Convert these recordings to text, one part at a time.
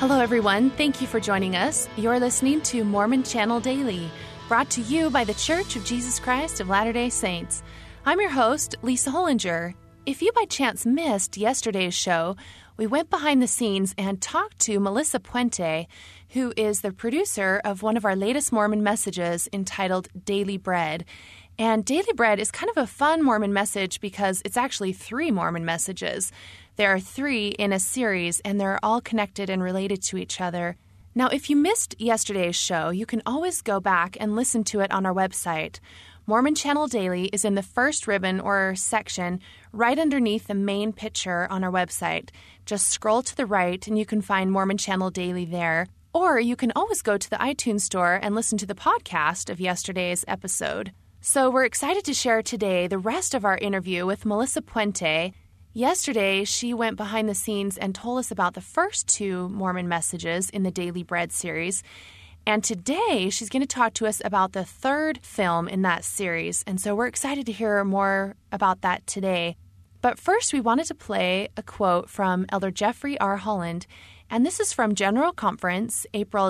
Hello, everyone. Thank you for joining us. You're listening to Mormon Channel Daily, brought to you by The Church of Jesus Christ of Latter-day Saints. I'm your host, Lisa Hollinger. If you by chance missed yesterday's show, we went behind the scenes and talked to Melissa Puente, who is the producer of one of our latest Mormon messages entitled Daily Bread. And Daily Bread is kind of a fun Mormon message because it's actually 3 Mormon messages. There are 3 in a series, and they're all connected and related to each other. Now, if you missed yesterday's show, you can always go back and listen to it on our website. Mormon Channel Daily is in the first ribbon or section right underneath the main picture on our website. Just scroll to the right, and you can find Mormon Channel Daily there. Or you can always go to the iTunes store and listen to the podcast of yesterday's episode. So we're excited to share today the rest of our interview with Melissa Puente. Yesterday, she went behind the scenes and told us about the first 2 Mormon messages in the Daily Bread series. And today, she's going to talk to us about the 3rd film in that series. And so we're excited to hear more about that today. But first, we wanted to play a quote from Elder Jeffrey R. Holland. And this is from General Conference, April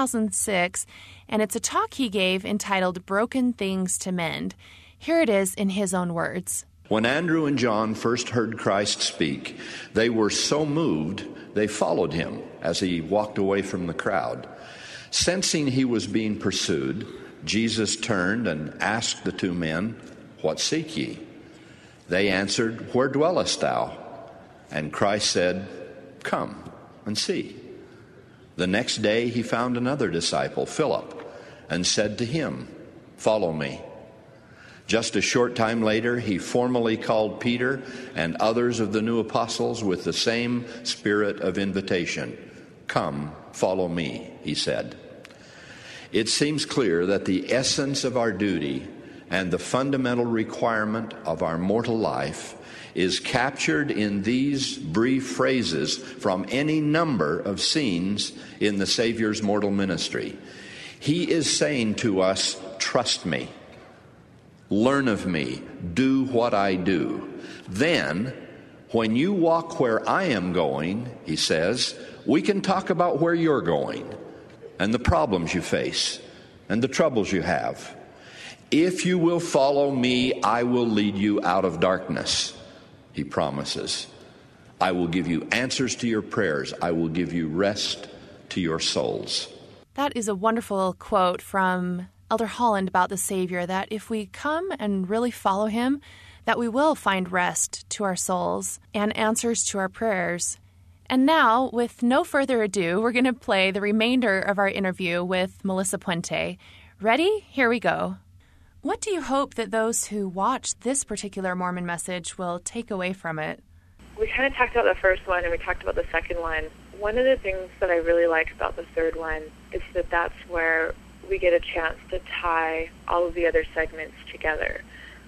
2006, and it's a talk he gave entitled Broken Things to Mend. Here it is in his own words. When Andrew and John first heard Christ speak, they were so moved they followed him as he walked away from the crowd. Sensing he was being pursued, Jesus turned and asked the 2 men, "What seek ye?" They answered, "Where dwellest thou?" And Christ said, "Come and see." The next day he found another disciple, Philip, and said to him, "Follow me." Just a short time later, he formally called Peter and others of the new apostles with the same spirit of invitation. "Come, follow me," he said. It seems clear that the essence of our duty and the fundamental requirement of our mortal life is captured in these brief phrases from any number of scenes in the Savior's mortal ministry. He is saying to us, "Trust me. Learn of me. Do what I do. Then, when you walk where I am going," he says, "we can talk about where you're going and the problems you face and the troubles you have. If you will follow me, I will lead you out of darkness," he promises. "I will give you answers to your prayers. I will give you rest to your souls." That is a wonderful quote from Elder Holland about the Savior, that if we come and really follow him, that we will find rest to our souls and answers to our prayers. And now, with no further ado, we're going to play the remainder of our interview with Melissa Puente. Ready? Here we go. What do you hope that those who watch this particular Mormon message will take away from it? We kind of talked about the first one and we talked about the second one. One of the things that I really like about the third one is that that's where we get a chance to tie all of the other segments together.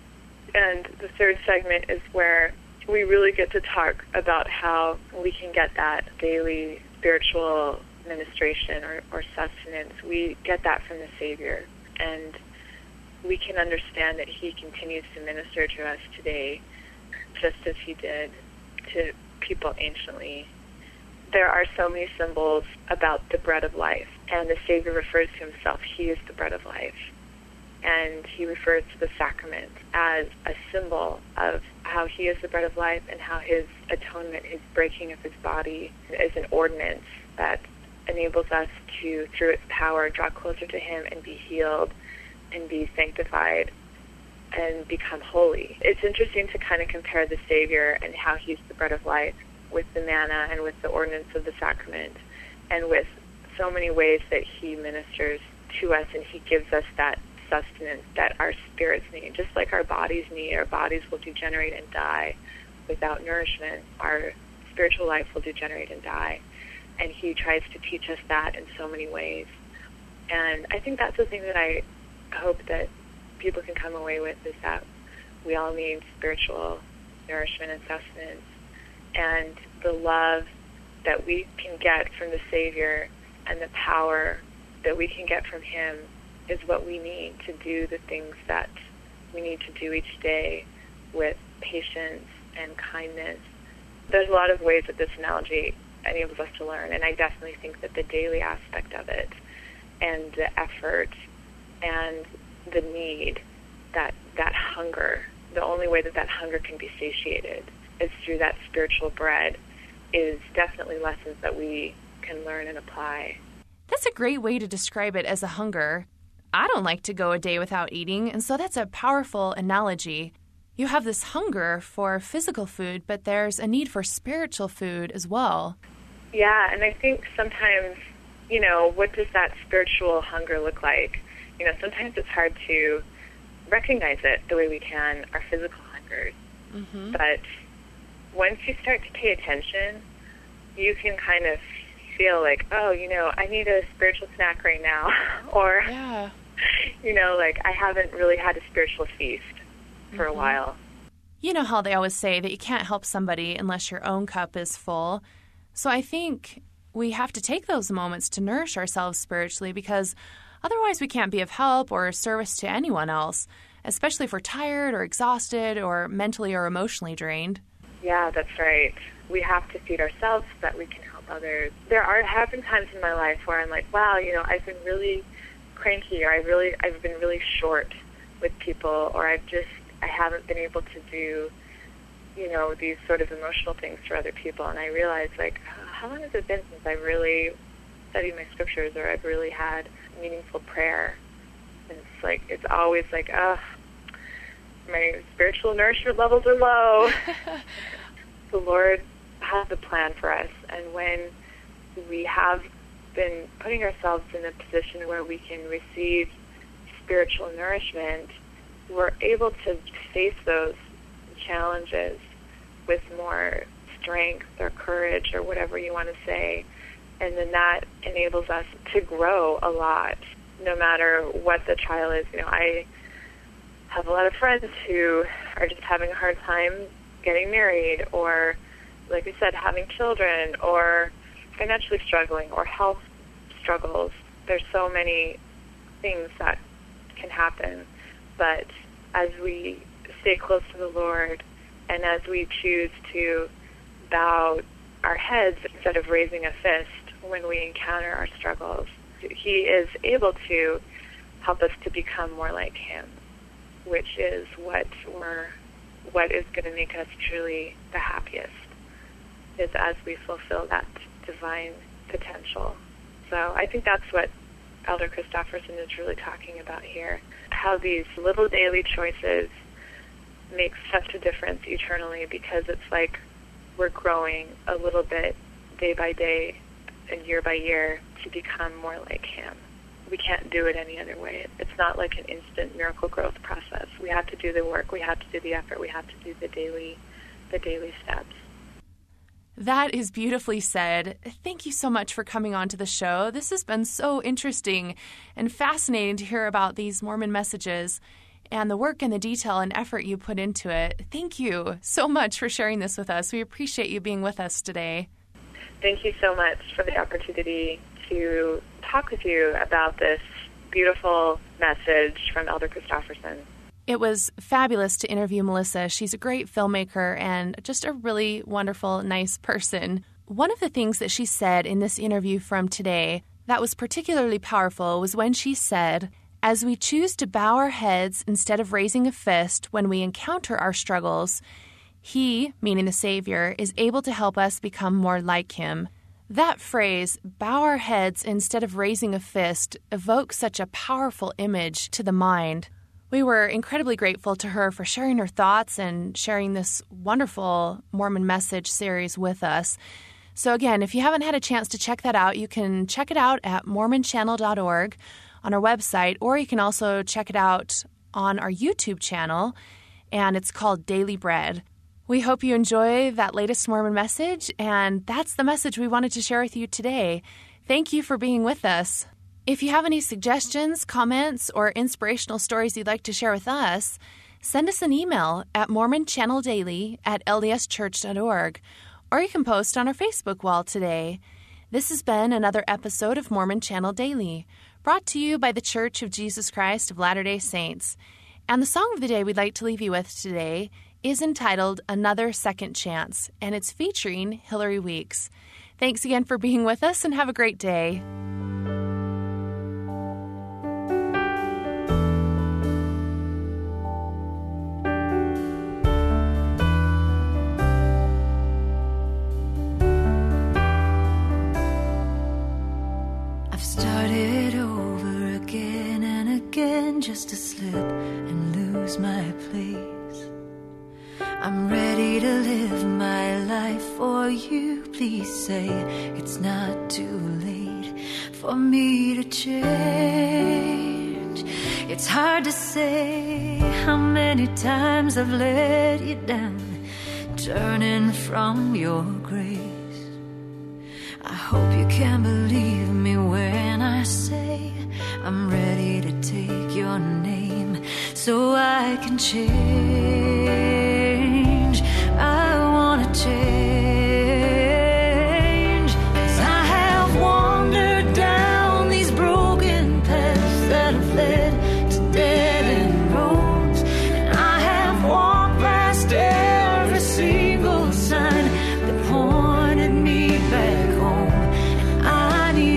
And the third segment is where we really get to talk about how we can get that daily spiritual ministration or sustenance. We get that from the Savior. And we can understand that he continues to minister to us today, just as he did to people anciently. There are so many symbols about the bread of life, and the Savior refers to himself, he is the bread of life. And he refers to the sacrament as a symbol of how he is the bread of life and how his atonement, his breaking of his body, is an ordinance that enables us to, through its power, draw closer to him and be healed and be sanctified and become holy. It's interesting to kind of compare the Savior and how he's the bread of life with the manna and with the ordinance of the sacrament and with so many ways that he ministers to us, and he gives us that sustenance that our spirits need. Just like our bodies need, our bodies will degenerate and die without nourishment. Our spiritual life will degenerate and die. And he tries to teach us that in so many ways. And I think that's the thing that I hope that people can come away with, is that we all need spiritual nourishment and sustenance. And the love that we can get from the Savior and the power that we can get from him is what we need to do the things that we need to do each day with patience and kindness. There's a lot of ways that this analogy enables us to learn. And I definitely think that the daily aspect of it and the effort and the need, that hunger, the only way that hunger can be satiated is through that spiritual bread, is definitely lessons that we can learn and apply. That's a great way to describe it, as a hunger. I don't like to go a day without eating, and so that's a powerful analogy. You have this hunger for physical food, but there's a need for spiritual food as well. Yeah, and I think sometimes, what does that spiritual hunger look like? Sometimes it's hard to recognize it the way we can our physical hungers. Mm-hmm. But once you start to pay attention, you can kind of feel like, oh, I need a spiritual snack right now. Or, yeah. I haven't really had a spiritual feast for a while. You know how they always say that you can't help somebody unless your own cup is full. So I think we have to take those moments to nourish ourselves spiritually, because otherwise we can't be of help or service to anyone else, especially if we're tired or exhausted or mentally or emotionally drained. Yeah, that's right. We have to feed ourselves so that we can help others. There have been times in my life where I'm like, wow, I've been really cranky, or I've been really short with people, or I haven't been able to do, these sort of emotional things for other people. And I realized, how long has it been since I've really studied my scriptures, or I've really had meaningful prayer? And it's always my spiritual nourishment levels are low. The Lord has a plan for us, and when we have been putting ourselves in a position where we can receive spiritual nourishment, we're able to face those challenges with more strength or courage, or whatever you want to say. And then that enables us to grow a lot, no matter what the trial is. I have a lot of friends who are just having a hard time getting married, or, like I said, having children, or financially struggling, or health struggles. There's so many things that can happen. But as we stay close to the Lord, and as we choose to bow our heads instead of raising a fist when we encounter our struggles, He is able to help us to become more like Him, which is what is going to make us truly the happiest, is as we fulfill that divine potential. So I think that's what Elder Christofferson is really talking about here, how these little daily choices make such a difference eternally, because it's like we're growing a little bit day by day and year by year to become more like Him. We can't do it any other way. It's not like an instant miracle growth process. We have to do the work. We have to do the effort. We have to do the daily steps. That is beautifully said. Thank you so much for coming on to the show. This has been so interesting and fascinating to hear about these Mormon messages and the work and the detail and effort you put into it. Thank you so much for sharing this with us. We appreciate you being with us today. Thank you so much for the opportunity to talk with you about this beautiful message from Elder Christofferson. It was fabulous to interview Melissa. She's a great filmmaker and just a really wonderful, nice person. One of the things that she said in this interview from today that was particularly powerful was when she said, "As we choose to bow our heads instead of raising a fist when we encounter our struggles, He, meaning the Savior, is able to help us become more like Him." That phrase, bow our heads instead of raising a fist, evokes such a powerful image to the mind. We were incredibly grateful to her for sharing her thoughts and sharing this wonderful Mormon Message series with us. So again, if you haven't had a chance to check that out, you can check it out at mormonchannel.org on our website, or you can also check it out on our YouTube channel, and it's called Daily Bread. We hope you enjoy that latest Mormon Message, and that's the message we wanted to share with you today. Thank you for being with us. If you have any suggestions, comments, or inspirational stories you'd like to share with us, send us an email at mormonchanneldaily@ldschurch.org, or you can post on our Facebook wall today. This has been another episode of Mormon Channel Daily, brought to you by the Church of Jesus Christ of Latter-day Saints. And the song of the day we'd like to leave you with today is entitled Another Second Chance, and it's featuring Hillary Weeks. Thanks again for being with us, and have a great day. Started over again and again just to slip and lose my place. I'm ready to live my life for you. Please say it's not too late for me to change. It's hard to say how many times I've let you down, turning from your grace. I hope you can believe me when I say I'm ready to take your name so I can change. I want to change, 'cause I have wandered down these broken paths that have led to dead-end roads, and I have walked past every single sign that pointed me back home. I need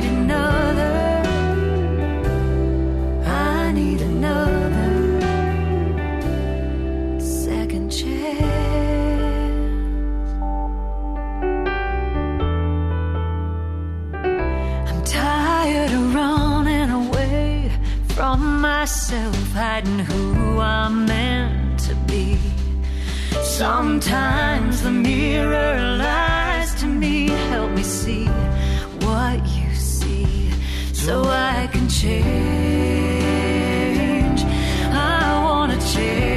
another second chance. I'm tired of running away from myself, hiding who I'm meant to be. Sometimes the mirror lies to me. Help me see what you see so I can change. I want to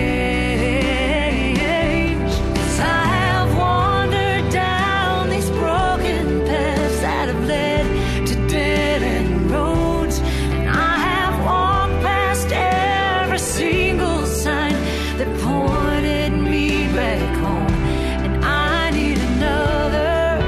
change, 'cause I have wandered down these broken paths that have led to dead-end roads, and I have walked past every single sign that pointed me back home, and I need another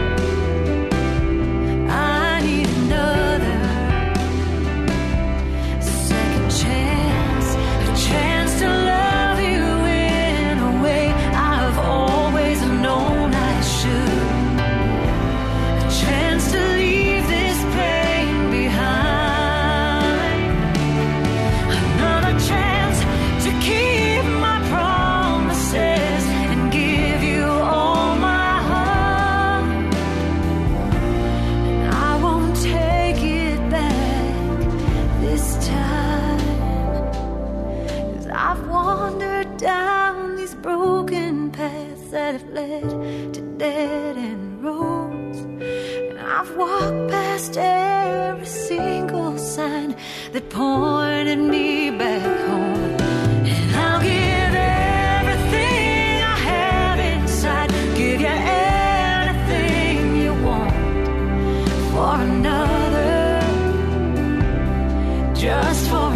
second chance, a chance to love you in a way I've always known I should, a chance to leave this pain behind, another chance to keep my promises and give you all my heart, and I won't take it back this time, 'cause I've wandered down these broken paths that have led to dead-end roads, and I've walked past every single sign that pointed me back home, and I'll give everything I have inside, give you anything you want for another, just for